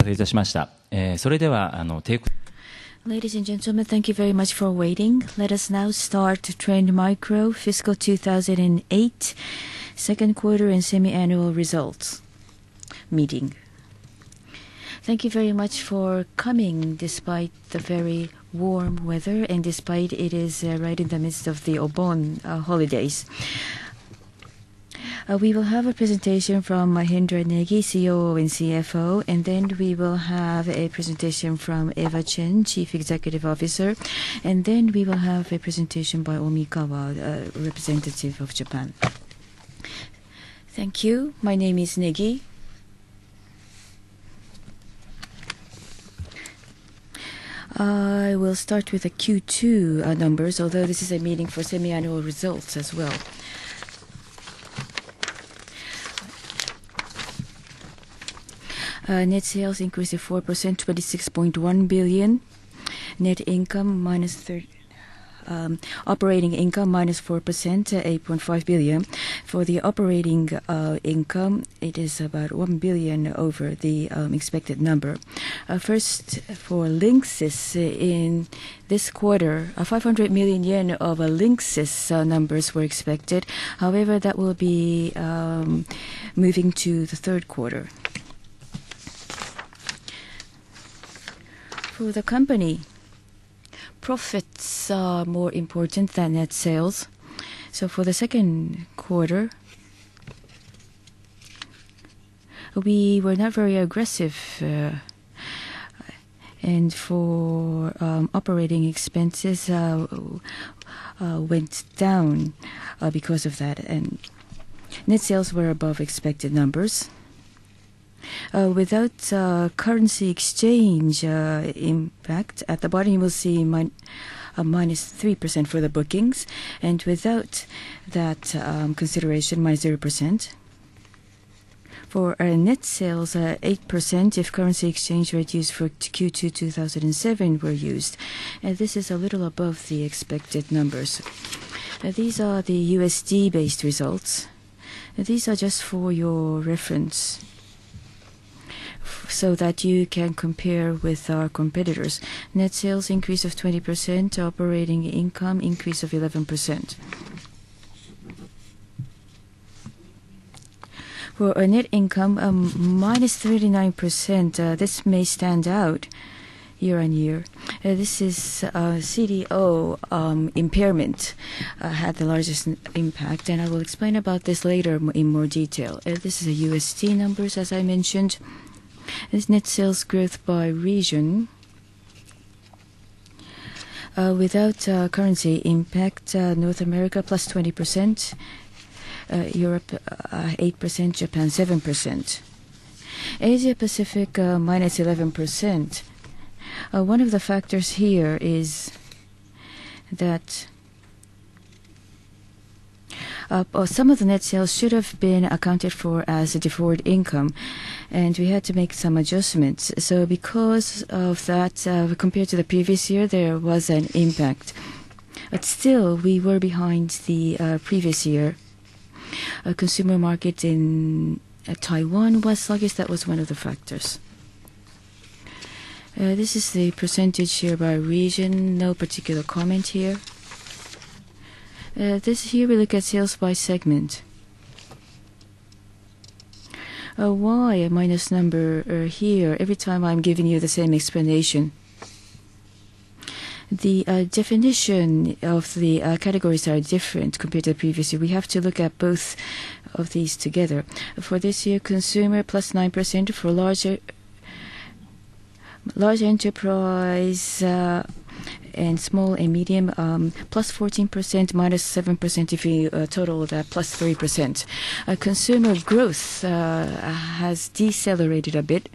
せいたしました。それでは Ladies and gentlemen, thank you very much for waiting. Let us now start Trend Micro Fiscal 2008 Second Quarter and Semi-Annual Results Meeting. Thank you very much for coming despite the very warm weather and despite it is right in the midst of the Obon holidays. We will have a presentation from Mahendra Negi, COO and CFO, and then we will have a presentation from Eva Chen, Chief Executive Officer, and then we will have a presentation by Omikawa, representative of Japan. Thank you. My name is Negi. I will start with the Q2 numbers, although this is a meeting for semi-annual results as well. Net sales increased 4%, 26.1 billion. Net income operating income minus 4%, 8.5 billion. For the operating income, it is about 1 billion over the expected number. First, for Linksys in this quarter, 500 million yen of Linksys numbers were expected. However, that will be moving to the third quarter. For the company, profits are more important than net sales. So for the second quarter, we were not very aggressive. And for operating expenses went down because of that. And net sales were above expected numbers. Without currency exchange impact, at the bottom you will see minus 3% for the bookings, and without that consideration, minus 0%. For net sales, 8% if currency exchange rate used for Q2 2007 were used. This is a little above the expected numbers. These are the USD-based results. These are just for your reference, so that you can compare with our competitors. Net sales increase of 20%, operating income increase of 11%. For a net income, minus 39%, this may stand out year on year. This is CDO impairment had the largest impact, and I will explain about this later in more detail. This is a USD numbers, as I mentioned. This net sales growth by region. Without currency impact, North America plus 20%, Europe 8%, Japan 7%. Asia Pacific minus 11%. One of the factors here is that some of the net sales should have been accounted for as a deferred income, and we had to make some adjustments. So because of that, compared to the previous year, there was an impact. But still, we were behind the previous year. Consumer market in Taiwan was sluggish. That was one of the factors. This is the percentage here by region. No particular comment here. Here we look at sales by segment. Why a minus number here? Every time I'm giving you the same explanation. The definition of the categories are different compared to the previous year. We have to look at both of these together. For this year, consumer plus 9%. For large enterprise and small and medium, plus 14%, minus 7% if you total that, plus 3%. Consumer growth has decelerated a bit.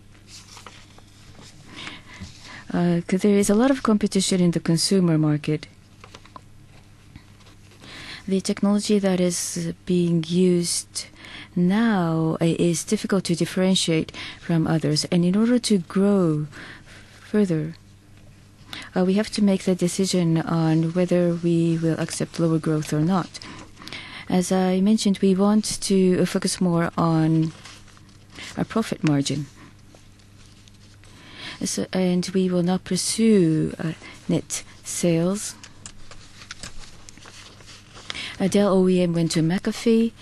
There is a lot of competition in the consumer market. The technology that is being used now is difficult to differentiate from others, and in order to grow further, we have to make the decision on whether we will accept lower growth or not. As I mentioned, we want to focus more on a profit margin. and we will not pursue net sales. Dell OEM went to McAfee.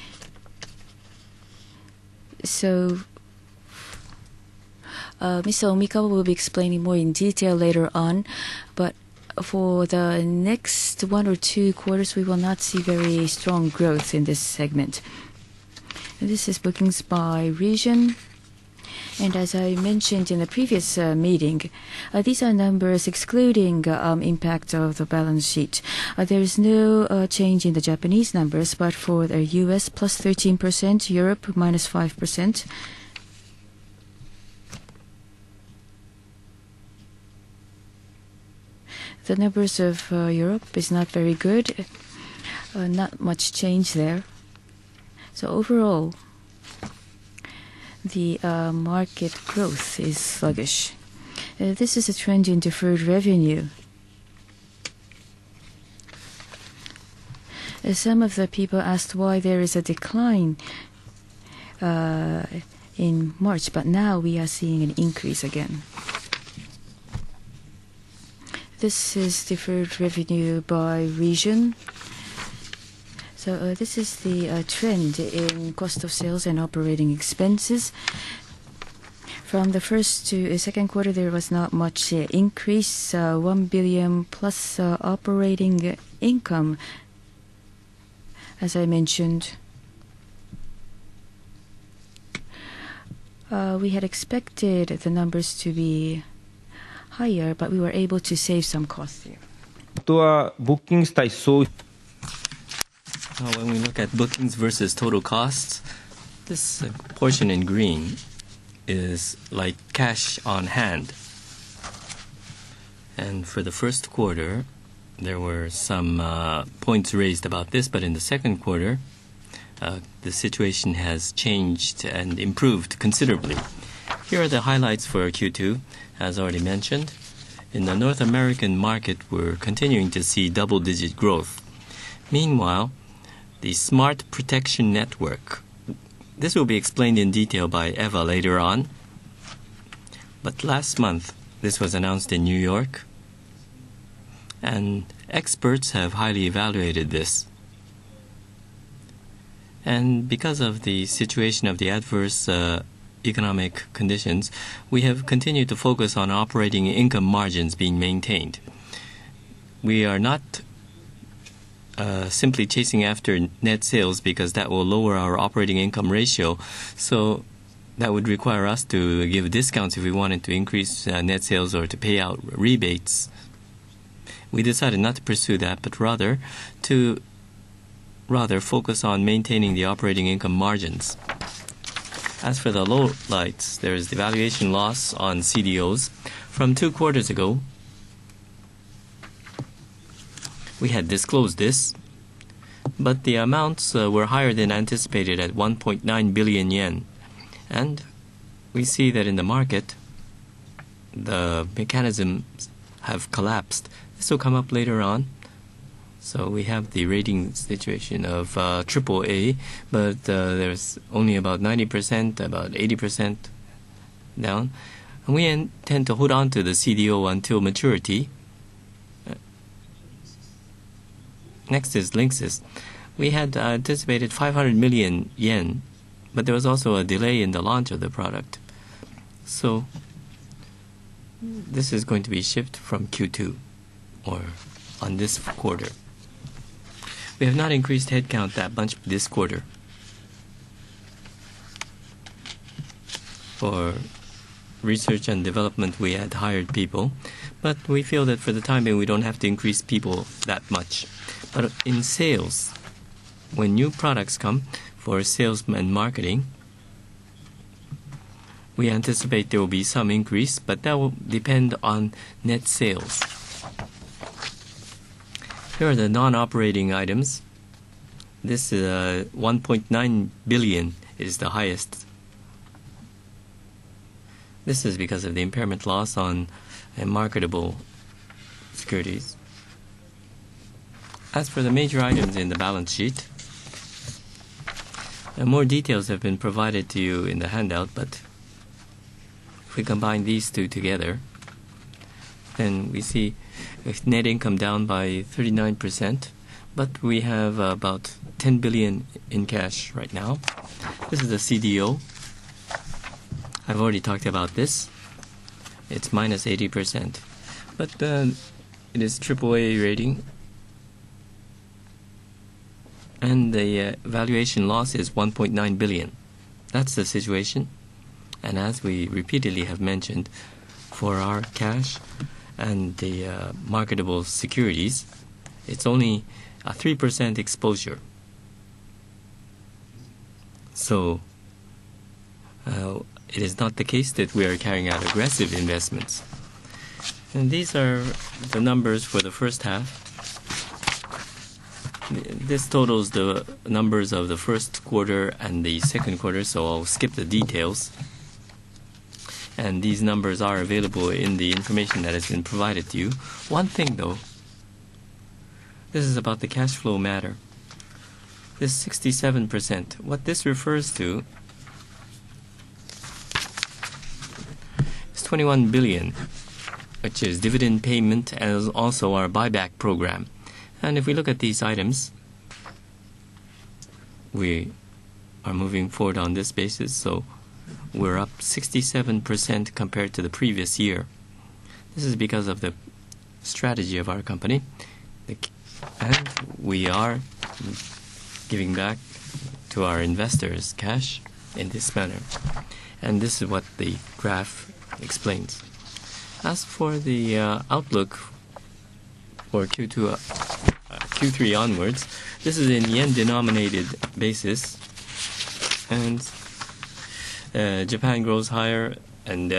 So Mr. Omikawa will be explaining more in detail later on, but for the next 1 or 2 quarters, we will not see very strong growth in this segment. And this is bookings by region. And as I mentioned in the previous meeting, these are numbers excluding impact of the balance sheet. There is no change in the Japanese numbers, but for the US, plus 13%, Europe, minus 5%. The numbers of Europe is not very good. Not much change there. So overall, the market growth is sluggish. This is a trend in deferred revenue. Some of the people asked why there is a decline in March, but now we are seeing an increase again. This is deferred revenue by region. So this is the trend in cost of sales and operating expenses. From the first to second quarter, there was not much increase, 1 billion plus operating income, as I mentioned. We had expected the numbers to be higher, but we were able to save some costs here. When we look at bookings versus total costs, this portion in green is like cash on hand. And for the first quarter, there were some points raised about this, but in the second quarter, the situation has changed and improved considerably. Here are the highlights for Q2, as already mentioned. In the North American market, we're continuing to see double-digit growth. Meanwhile, the Smart Protection Network, this will be explained in detail by Eva later on. But last month, this was announced in New York, and experts have highly evaluated this. And because of the situation of the adverse economic conditions, we have continued to focus on operating income margins being maintained. We are not simply chasing after net sales because that will lower our operating income ratio. So that would require us to give discounts if we wanted to increase net sales or to pay out rebates. We decided not to pursue that, but rather focus on maintaining the operating income margins. As for the lowlights, there is the valuation loss on CDOs. From 2 quarters ago, we had disclosed this, but the amounts were higher than anticipated at 1.9 billion yen. And we see that in the market, the mechanisms have collapsed. This will come up later on. So we have the rating situation of AAA, but there's only about 90%, about 80% down. And we intend to hold on to the CDO until maturity. Next is Linksys. We had anticipated 500 million yen, but there was also a delay in the launch of the product. So this is going to be shipped from Q2 or on this quarter. We have not increased headcount that much this quarter. For research and development, we had hired people, but we feel that for the time being, we don't have to increase people that much. But in sales, when new products come for sales and marketing, we anticipate there will be some increase, but that will depend on net sales. Here are the non-operating items. This 1.9 billion is the highest. This is because of the impairment loss on marketable securities. As for the major items in the balance sheet, more details have been provided to you in the handout, but if we combine these two together, then we see net income down by 39%, but we have about 10 billion in cash right now. This is the CDO. I've already talked about this. It's minus 80%, but it is AAA rating, and the valuation loss is 1.9 billion. That's the situation. And as we repeatedly have mentioned, for our cash and the marketable securities, it's only a 3% exposure. So it is not the case that we are carrying out aggressive investments. And these are the numbers for the first half. This totals the numbers of the first quarter and the second quarter, so I'll skip the details. And these numbers are available in the information that has been provided to you. One thing, though, this is about the cash flow matter. This 67%, what this refers to is 21 billion, which is dividend payment and also our buyback program. And if we look at these items, we are moving forward on this basis, so we're up 67% compared to the previous year. This is because of the strategy of our company, and we are giving back to our investors cash in this manner. And this is what the graph explains. As for the outlook for Q3 onwards, this is in yen-denominated basis, and Japan grows higher and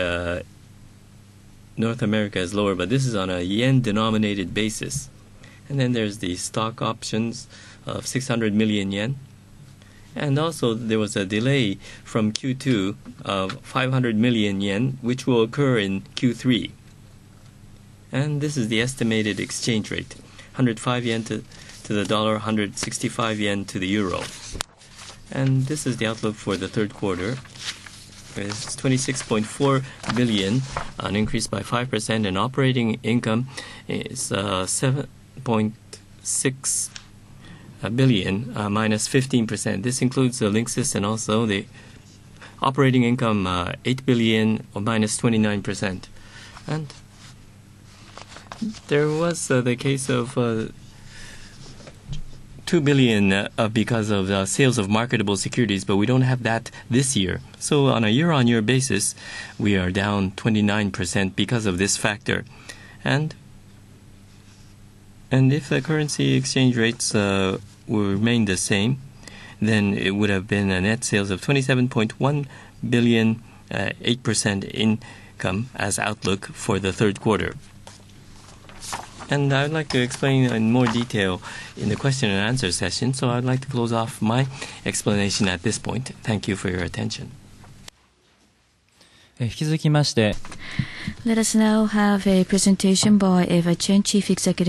North America is lower, but this is on a yen-denominated basis. And then there's the stock options of 600 million yen. And also there was a delay from Q2 of 500 million yen, which will occur in Q3. And this is the estimated exchange rate. 105 yen to the dollar, 165 yen to the euro. And this is the outlook for the third quarter. It's 26.4 billion, an increase by 5%, and operating income is 7.6 billion, minus 15%. This includes the Linksys and also the operating income, 8 billion, or minus 29%. And there was the case of 2 billion because of sales of marketable securities, but we don't have that this year. So on a year-on-year basis, we are down 29% because of this factor. And if the currency exchange rates will remain the same, then it would have been a net sales of 27.1 billion, 8% income as outlook for the third quarter. And I'd like to explain in more detail in the question and answer session, so I'd like to close off my explanation at this point. Thank you for your attention. 引き続きまして、 Let us now have a presentation by Eva Chen, Chief Executive